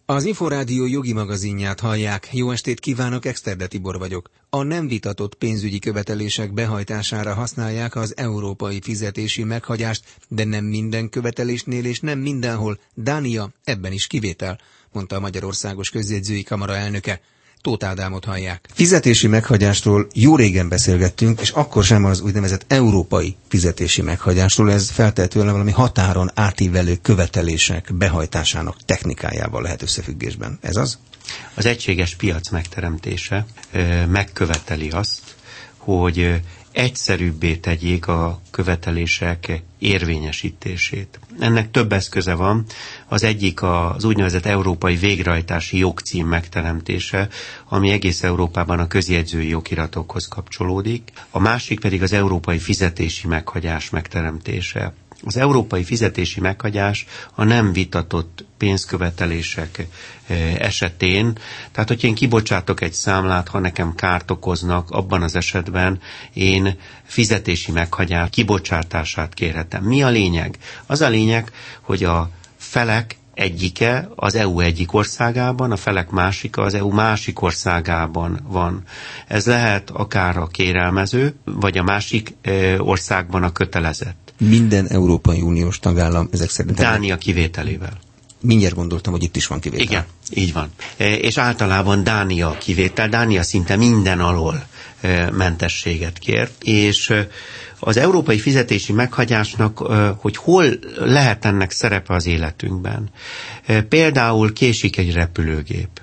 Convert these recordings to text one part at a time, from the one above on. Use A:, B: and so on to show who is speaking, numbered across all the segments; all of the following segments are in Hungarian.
A: Az Inforádió jogi magazinját hallják. Jó estét kívánok, Exterde Tibor vagyok. A nem vitatott pénzügyi követelések behajtására használják az európai fizetési meghagyást, de nem minden követelésnél és nem mindenhol. Dánia ebben is kivétel, mondta a Magyarországos Közjegyzői Kamara elnöke. Tóth Ádámot hallják. Fizetési meghagyásról jó régen beszélgettünk, és akkor sem az úgynevezett európai fizetési meghagyásról, ez feltehetően valami határon átívelő követelések behajtásának technikájával lehet összefüggésben. Ez az?
B: Az egységes piac megteremtése megköveteli azt, hogy egyszerűbbé tegyék a követelések érvényesítését. Ennek több eszköze van. Az egyik az úgynevezett európai végrehajtási jogcím megteremtése, ami egész Európában a közjegyzői jogiratokhoz kapcsolódik. A másik pedig az európai fizetési meghagyás megteremtése. Az európai fizetési meghagyás a nem vitatott pénzkövetelések esetén, tehát hogyha én kibocsátok egy számlát, ha nekem kárt okoznak, abban az esetben én fizetési meghagyás kibocsátását kérhetem. Mi a lényeg? Az a lényeg, hogy a felek egyike az EU egyik országában, a felek másika az EU másik országában van. Ez lehet akár a kérelmező, vagy a másik országban a kötelezett.
A: Minden Európai Uniós tagállam ezek szerint.
B: Dánia kivételével.
A: Mindjárt gondoltam, hogy itt is van kivétel.
B: Igen, így van. És általában Dánia kivétel. Dánia szinte minden alól mentességet kér. És az európai fizetési meghagyásnak, hogy hol lehet ennek szerepe az életünkben. Például késik egy repülőgép.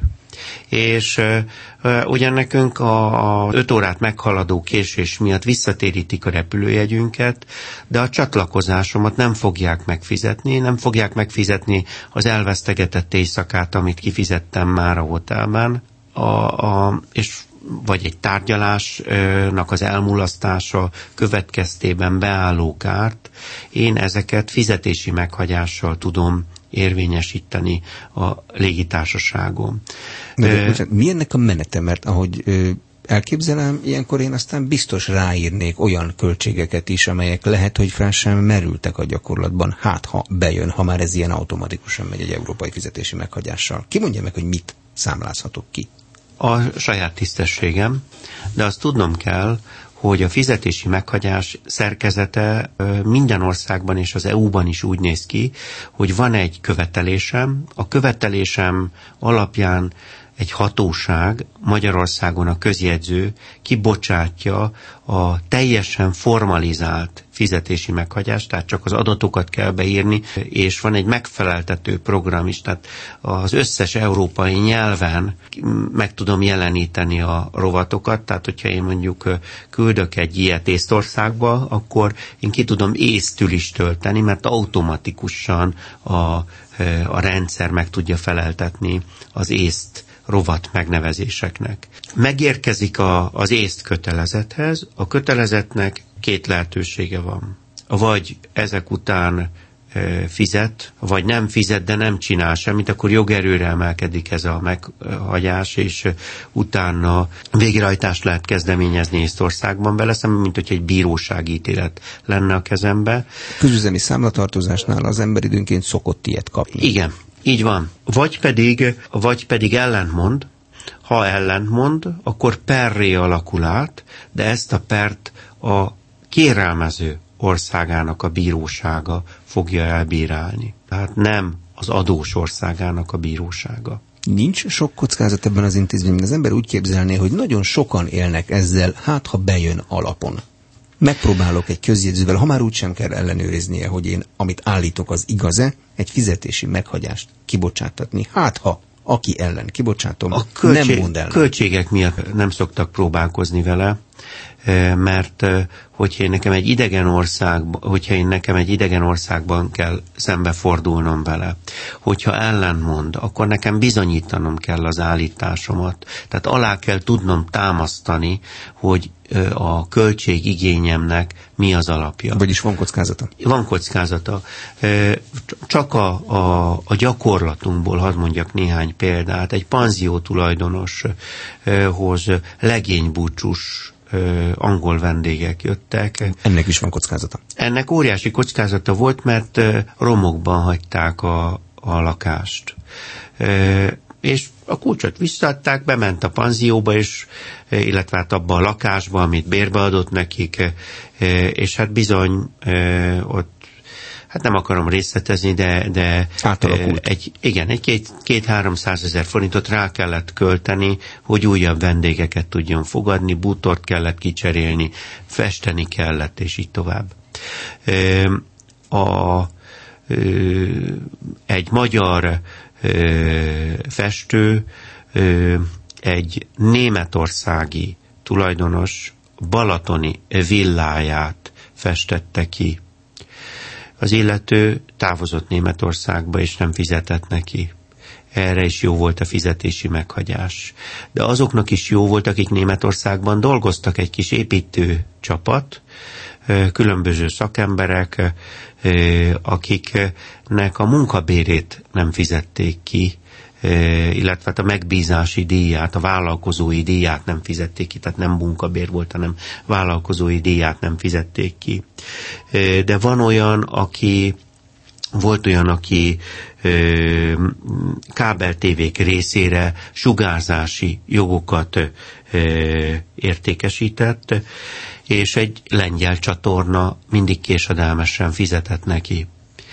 B: És ugyan nekünk a 5 órát meghaladó késés miatt visszatérítik a repülőjegyünket, de a csatlakozásomat nem fogják megfizetni az elvesztegetett éjszakát, amit kifizettem már a hotelben, és vagy egy tárgyalásnak az elmulasztása következtében beálló kárt, én ezeket fizetési meghagyással tudom érvényesíteni a légitársaságon.
A: Mi ennek a menete? Mert ahogy elképzelem, ilyenkor én aztán biztos ráírnék olyan költségeket is, amelyek lehet, hogy fel sem merültek a gyakorlatban. Hát, ha bejön, ha már ez ilyen automatikusan megy egy európai fizetési meghagyással. Ki mondja meg, hogy mit számlázhatok ki?
B: A saját tisztességem, de azt tudnom kell, hogy a fizetési meghagyás szerkezete minden országban és az EU-ban is úgy néz ki, hogy van egy követelésem, a követelésem alapján egy hatóság, Magyarországon a közjegyző kibocsátja a teljesen formalizált fizetési meghagyást, tehát csak az adatokat kell beírni, és van egy megfeleltető program is, tehát az összes európai nyelven meg tudom jeleníteni a rovatokat, tehát hogyha én mondjuk küldök egy ilyet Észtországba, akkor én ki tudom észtül is tölteni, mert automatikusan a rendszer meg tudja feleltetni az észt rovat megnevezéseknek. Megérkezik az észt kötelezethez, a kötelezetnek 2 lehetősége van. Vagy ezek után fizet, vagy nem fizet, de nem csinál semmit, akkor jogerőre emelkedik ez a meghagyás, és utána végrehajtást lehet kezdeményezni Észtországban vele szemben, mint hogy egy bírósági ítélet lenne a kezembe.
A: Közüzemi számlatartozásnál az ember időnként szokott ilyet kapni.
B: Igen. Így van. Vagy pedig ellentmond. Ha ellentmond, akkor perré alakul át, de ezt a pert a kérelmező országának a bírósága fogja elbírálni. Tehát nem az adós országának a bírósága.
A: Nincs sok kockázat ebben az intézményben. Az ember úgy képzelné, hogy nagyon sokan élnek ezzel, hát ha bejön alapon. Megpróbálok egy közjegyzővel, ha már úgysem kell ellenőriznie, hogy én, amit állítok, az igaz-e, egy fizetési meghagyást kibocsátatni. Hát ha aki ellen kibocsátom, nem mond el.
B: Költségek miatt nem szoktak próbálkozni vele, mert hogyha én nekem egy idegen országban kell szembefordulnom vele, hogyha ellentmond, akkor nekem bizonyítanom kell az állításomat. Tehát alá kell tudnom támasztani, hogy a költségigényemnek mi az alapja.
A: Vagyis van kockázata?
B: Van kockázata. Csak a gyakorlatunkból hadd mondjak néhány példát. Egy panzió tulajdonoshoz legénybúcsús angol vendégek jöttek.
A: Ennek is van kockázata?
B: Ennek óriási kockázata volt, mert romokban hagyták a a lakást. És a kulcsot visszaadták, bement a panzióba, illetve hát abba a lakásba, amit bérbe adott nekik, és hát bizony ott, hát nem akarom részletezni, de egy 200-300 ezer forintot rá kellett költeni, hogy újabb vendégeket tudjon fogadni, bútort kellett kicserélni, festeni kellett, és így tovább. Egy magyar festő egy németországi tulajdonos balatoni villáját festette ki. Az illető távozott Németországba, és nem fizetett neki. Erre is jó volt a fizetési meghagyás. De azoknak is jó volt, akik Németországban dolgoztak, egy kis építő csapat, különböző szakemberek, akiknek a munkabérét nem fizették ki, illetve a megbízási díját, a vállalkozói díját nem fizették ki, tehát nem munkabér volt, hanem vállalkozói díját nem fizették ki. De volt olyan, aki kábeltévék részére sugárzási jogokat értékesített, és egy lengyel csatorna mindig késedelmesen fizetett neki.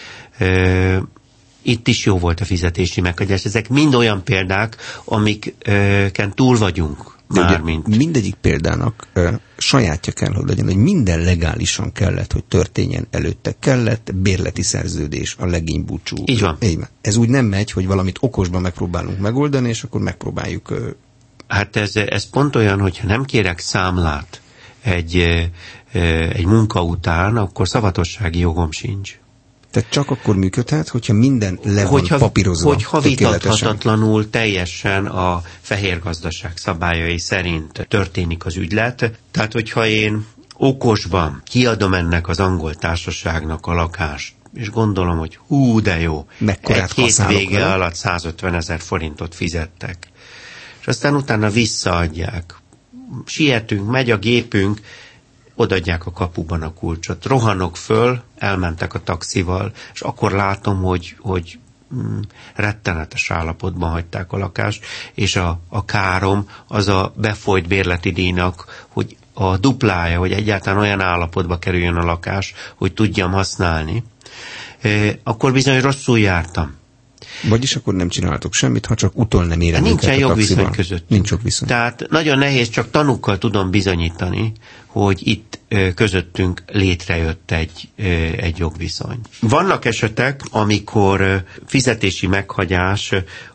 B: Itt is jó volt a fizetési meghagyás. Ezek mind olyan példák, amiken túl vagyunk már, mint...
A: Mindegyik példának sajátja kell, hogy legyen, hogy minden legálisan kellett, hogy történjen előtte. Kellett bérleti szerződés, a legénybúcsú.
B: Így van.
A: Ez úgy nem megy, hogy valamit okosban megpróbálunk megoldani, és akkor megpróbáljuk...
B: Hát ez pont olyan, hogyha nem kérek számlát egy munka után, akkor szavatossági jogom sincs.
A: Tehát csak akkor működhet, hogyha minden le van papírozva.
B: Hogyha vitathatatlanul teljesen a fehér gazdaság szabályai szerint történik az ügylet. Tehát, hogyha én okosban kiadom ennek az angol társaságnak a lakást, és gondolom, hogy hú, de jó, egy hétvége alatt 150 000 forintot fizettek. És aztán utána visszaadják. Sietünk, megy a gépünk, odaadják a kapuban a kulcsot. Rohanok föl, elmentek a taxival, és akkor látom, hogy rettenetes állapotban hagyták a lakást, és a károm az a befolyt bérleti díjnak, hogy a duplája, hogy egyáltalán olyan állapotba kerüljön a lakás, hogy tudjam használni. Akkor bizony rosszul jártam.
A: Vagyis akkor nem csináltok semmit, ha csak utol nem érem.
B: Nincsen jogviszony között.
A: Nincs jogviszony.
B: Tehát nagyon nehéz, csak tanúkkal tudom bizonyítani, hogy itt közöttünk létrejött egy jogviszony. Vannak esetek, amikor fizetési meghagyás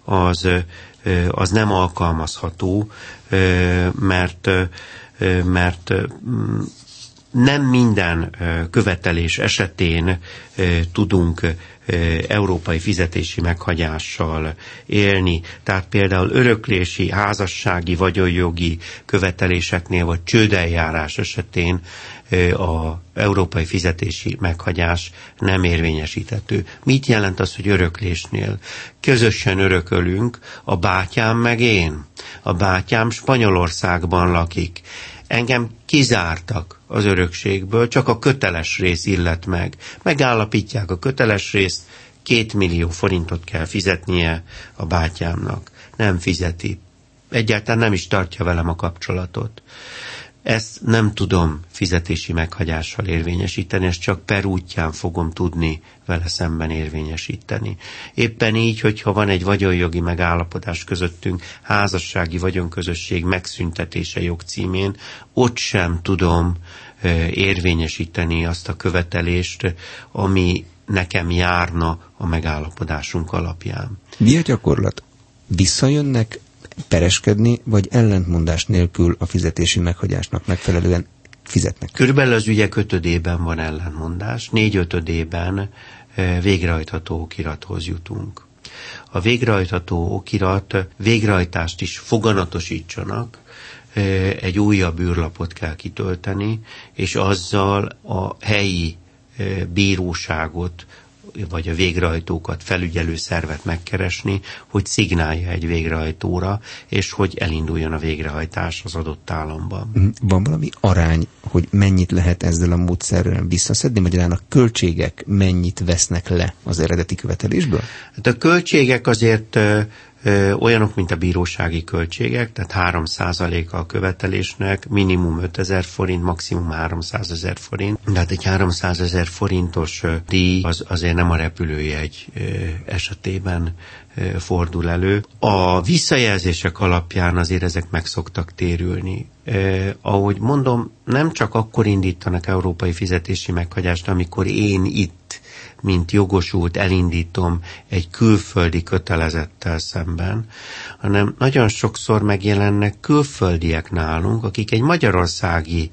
B: az nem alkalmazható, mert nem minden követelés esetén tudunk európai fizetési meghagyással élni. Tehát például öröklési, házassági, vagyonjogi követeléseknél, vagy csődeljárás esetén az európai fizetési meghagyás nem érvényesíthető. Mit jelent az, hogy öröklésnél? Közösen örökölünk, a bátyám meg én. A bátyám Spanyolországban lakik. Engem kizártak az örökségből, csak a köteles rész illet meg. Megállapítják a köteles részt, 2 millió forintot kell fizetnie a bátyámnak. Nem fizeti. Egyáltalán nem is tartja velem a kapcsolatot. Ezt nem tudom fizetési meghagyással érvényesíteni, ezt csak per útján fogom tudni vele szemben érvényesíteni. Éppen így, hogyha van egy vagyonjogi megállapodás közöttünk, házassági vagyonközösség megszüntetése jogcímén, ott sem tudom érvényesíteni azt a követelést, ami nekem járna a megállapodásunk alapján.
A: Mi a gyakorlat? Visszajönnek pereskedni, vagy ellentmondás nélkül a fizetési meghagyásnak megfelelően fizetnek?
B: Körülbelül az ügyek 5-ében van ellentmondás, 4-5-ében végrehajtható okirathoz jutunk. A végrehajtható okirat végrehajtást is foganatosítsanak, egy újabb űrlapot kell kitölteni, és azzal a helyi bíróságot vagy a végrehajtókat felügyelő szervet megkeresni, hogy szignálja egy végrehajtóra, és hogy elinduljon a végrehajtás az adott államban.
A: Van valami arány, hogy mennyit lehet ezzel a módszerrel visszaszedni? Magyarán a költségek mennyit vesznek le az eredeti követelésből?
B: Hát a költségek azért olyanok, mint a bírósági költségek, tehát 3%-a a követelésnek, minimum 5000 forint, maximum 300 000 forint. Tehát egy 300 000 forintos díj az azért nem a repülőjegy esetében fordul elő. A visszajelzések alapján azért ezek meg szoktak térülni. Ahogy mondom, nem csak akkor indítanak európai fizetési meghagyást, amikor én itt, mint jogosult elindítom egy külföldi kötelezettel szemben, hanem nagyon sokszor megjelennek külföldiek nálunk, akik egy magyarországi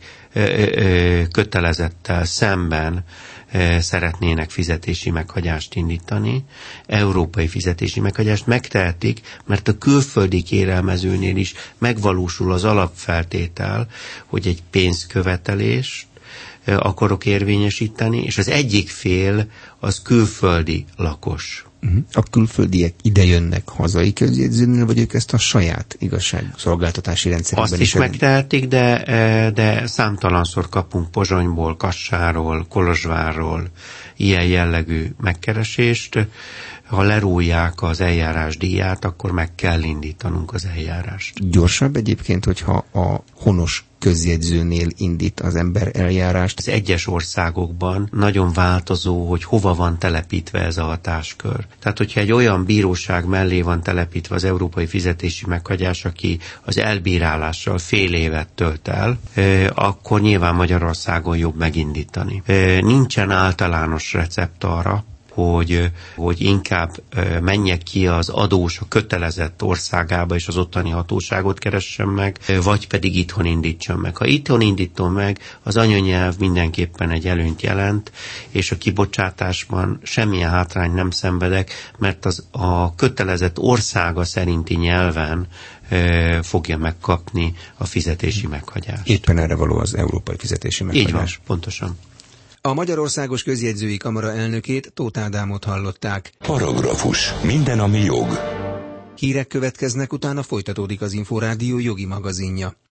B: kötelezettel szemben szeretnének fizetési meghagyást indítani, európai fizetési meghagyást megtehetik, mert a külföldi kérelmezőnél is megvalósul az alapfeltétel, hogy egy pénzkövetelést akarok érvényesíteni, és az egyik fél az külföldi lakos.
A: A külföldiek idejönnek hazai közjegyzőnél, vagy ők ezt a saját igazságszolgáltatási rendszerben
B: azt is megtehetik, de számtalanszor kapunk Pozsonyból, Kassáról, Kolozsvárról ilyen jellegű megkeresést. Ha lerújják az eljárás díját, akkor meg kell indítanunk az eljárást.
A: Gyorsabb egyébként, hogyha a honos közjegyzőnél indít az ember eljárást?
B: Az egyes országokban nagyon változó, hogy hova van telepítve ez a hatáskör. Tehát, hogyha egy olyan bíróság mellé van telepítve az európai fizetési meghagyás, aki az elbírálással fél évet tölt el, akkor nyilván Magyarországon jobb megindítani. Nincsen általános recept arra, hogy inkább menjek ki az adós, a kötelezett országába, és az ottani hatóságot keressem meg, vagy pedig itthon indítsam meg. Ha itthon indítom meg, az anyanyelv mindenképpen egy előnyt jelent, és a kibocsátásban semmilyen hátrány nem szenvedek, mert a kötelezett országa szerinti nyelven fogja megkapni a fizetési meghagyást.
A: Éppen erre való az európai fizetési meghagyás.
B: Így van, pontosan.
A: A Magyarországos Közjegyzői Kamara elnökét, Tóth Ádámot hallották.
C: Paragrafus. Minden, ami jog.
A: Hírek következnek, utána folytatódik az Inforádió jogi magazinja.